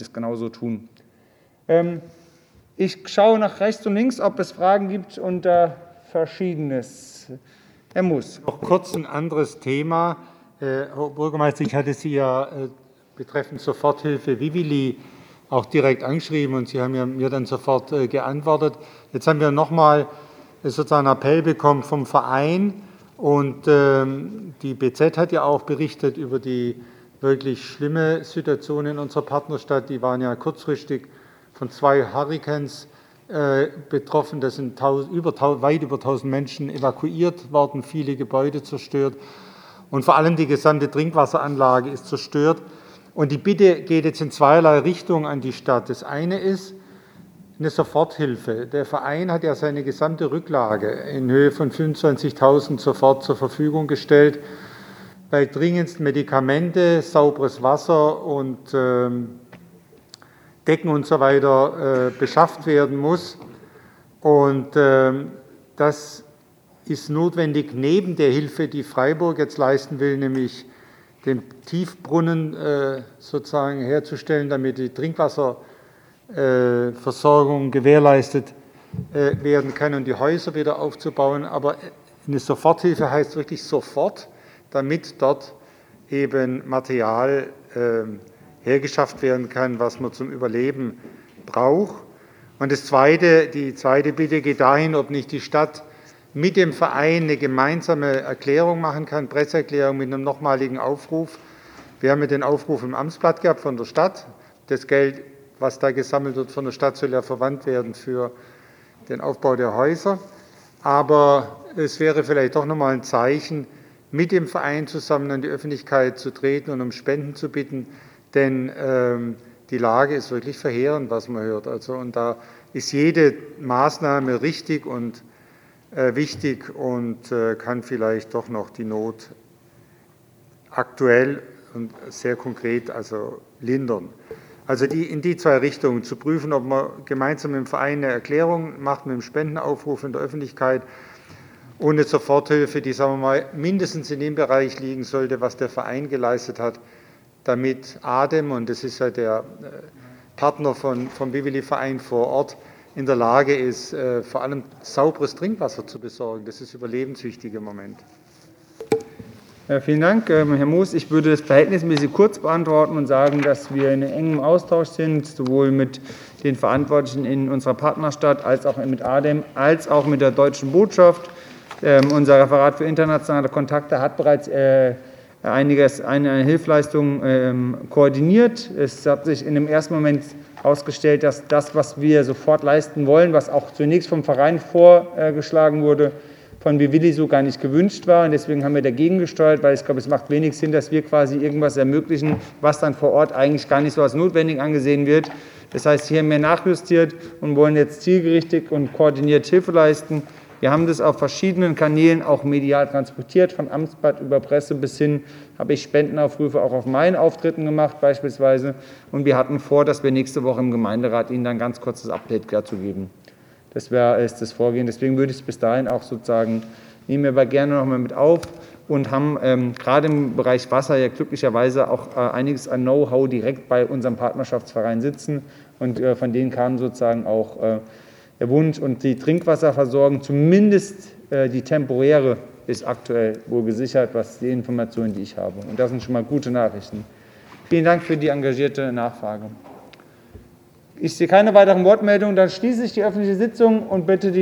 das genauso tun. Ich schaue nach rechts und links, ob es Fragen gibt unter Verschiedenes. Herr Moos. Noch kurz ein anderes Thema. Herr Bürgermeister, ich hatte Sie ja betreffend Soforthilfe Vivili auch direkt angeschrieben und Sie haben mir dann sofort geantwortet. Jetzt haben wir nochmal sozusagen einen Appell bekommen vom Verein und die BZ hat ja auch berichtet über die wirklich schlimme Situation in unserer Partnerstadt. Die waren ja kurzfristig von 2 Hurrikans betroffen. Das sind weit über 1000 Menschen evakuiert worden, viele Gebäude zerstört und vor allem die gesamte Trinkwasseranlage ist zerstört. Und die Bitte geht jetzt in zweierlei Richtung an die Stadt. Das eine ist eine Soforthilfe. Der Verein hat ja seine gesamte Rücklage in Höhe von 25.000 sofort zur Verfügung gestellt, weil dringendst Medikamente, sauberes Wasser und Decken und so weiter beschafft werden muss. Und das ist notwendig neben der Hilfe, die Freiburg jetzt leisten will, nämlich den Tiefbrunnen sozusagen herzustellen, damit die Trinkwasserversorgung gewährleistet werden kann und die Häuser wieder aufzubauen. Aber eine Soforthilfe heißt wirklich sofort, damit dort eben Material hergeschafft werden kann, was man zum Überleben braucht. Und die zweite Bitte geht dahin, ob nicht die Stadt mit dem Verein eine gemeinsame Erklärung machen kann, Presseerklärung mit einem nochmaligen Aufruf. Wir haben ja den Aufruf im Amtsblatt gehabt von der Stadt. Das Geld, was da gesammelt wird von der Stadt, soll ja verwandt werden für den Aufbau der Häuser. Aber es wäre vielleicht doch nochmal ein Zeichen, mit dem Verein zusammen an die Öffentlichkeit zu treten und um Spenden zu bitten, denn die Lage ist wirklich verheerend, was man hört. Und da ist jede Maßnahme richtig und wichtig und kann vielleicht doch noch die Not aktuell und sehr konkret lindern. Also in die zwei Richtungen zu prüfen, ob man gemeinsam im Verein eine Erklärung macht mit einem Spendenaufruf in der Öffentlichkeit und eine Soforthilfe, die, sagen wir mal, mindestens in dem Bereich liegen sollte, was der Verein geleistet hat, damit ADEM, und das ist ja der Partner vom Vivili-Verein vor Ort, in der Lage ist, vor allem sauberes Trinkwasser zu besorgen. Das ist überlebenswichtig im Moment. Ja, vielen Dank, Herr Moos. Ich würde das verhältnismäßig kurz beantworten und sagen, dass wir in engem Austausch sind, sowohl mit den Verantwortlichen in unserer Partnerstadt als auch mit ADEM, als auch mit der Deutschen Botschaft. Unser Referat für internationale Kontakte hat bereits eine Hilfsleistung koordiniert. Es hat sich in dem ersten Moment herausgestellt, dass das, was wir sofort leisten wollen, was auch zunächst vom Verein vorgeschlagen wurde, von Vivili so gar nicht gewünscht war. Und deswegen haben wir dagegen gesteuert, weil ich glaube, es macht wenig Sinn, dass wir quasi irgendwas ermöglichen, was dann vor Ort eigentlich gar nicht so als notwendig angesehen wird. Das heißt, hier haben wir nachjustiert und wollen jetzt zielgerichtet und koordiniert Hilfe leisten. Wir haben das auf verschiedenen Kanälen auch medial transportiert, von Amtsblatt über Presse bis hin, habe ich Spendenaufrufe auch auf meinen Auftritten gemacht beispielsweise. Und wir hatten vor, dass wir nächste Woche im Gemeinderat Ihnen dann ganz kurzes Update dazu geben. Das ist das Vorgehen. Deswegen würde ich es bis dahin auch sozusagen, nehmen wir aber gerne noch mal mit auf und haben gerade im Bereich Wasser ja glücklicherweise auch einiges an Know-how direkt bei unserem Partnerschaftsverein sitzen. Und von denen kam sozusagen auch der Wunsch und die Trinkwasserversorgung, zumindest die temporäre, ist aktuell wohl gesichert, was die Informationen, die ich habe. Und das sind schon mal gute Nachrichten. Vielen Dank für die engagierte Nachfrage. Ich sehe keine weiteren Wortmeldungen, dann schließe ich die öffentliche Sitzung und bitte die